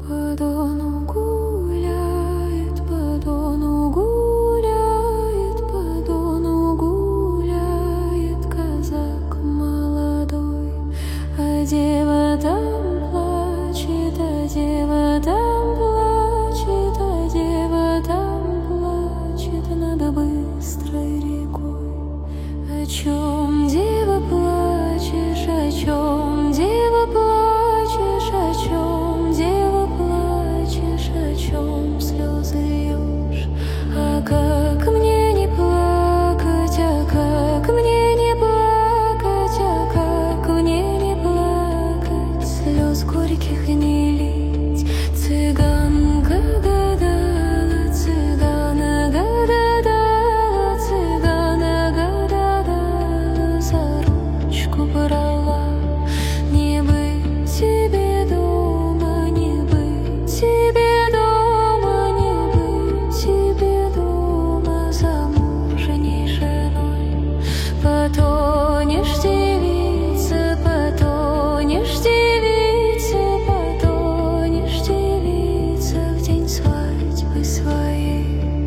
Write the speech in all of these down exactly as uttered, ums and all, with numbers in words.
По Дону гуляет, по Дону гуляет, по Дону гуляет казак молодой, а дева там плачет, а дева там плачет, а дева там плачет над быстрой рекой. О чем, дева, плачешь, о чем, дева, плачешь, о чем, дева, плачешь, о чем слезы льешь? А как мне не плакать, а как мне не плакать, а как мне не плакать, слез горьких не лить? Цыганка гадала, цыгана гадала, цыгана гадала, за ручку брала. Не быть тебе дома, не быть тебе дома, не быть тебе дома замужней женой. Потонешь, девица, потонешь, девица, потонешь, девица, в день свадьбы своей.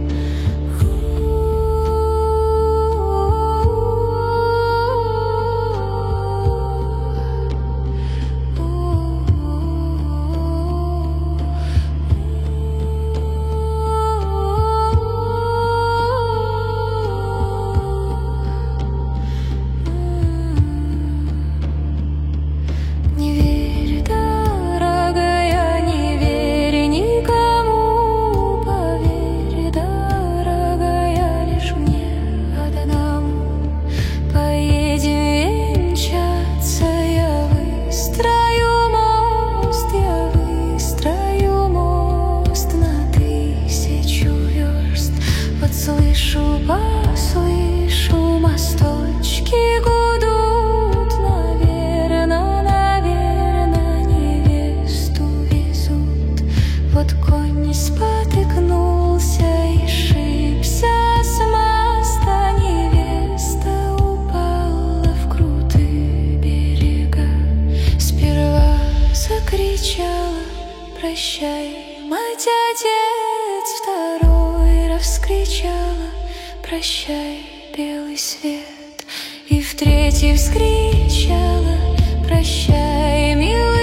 Не верь, дорогая, не верь никому, поверь, дорогая, лишь мне одному. Поедем венчаться, я выстрою мост, я выстрою мост на тысячу верст. Подслышу, послышу, мосточки гудут, наверно, наверно, невесту везут. Вот конь не спотыкнулся и шибся с моста, невеста упала в крутые берега. Сперва закричала: прощай, мать, отец, второй раз вскричала: прощай, белый свет, и в третий вскричала: прощай, милый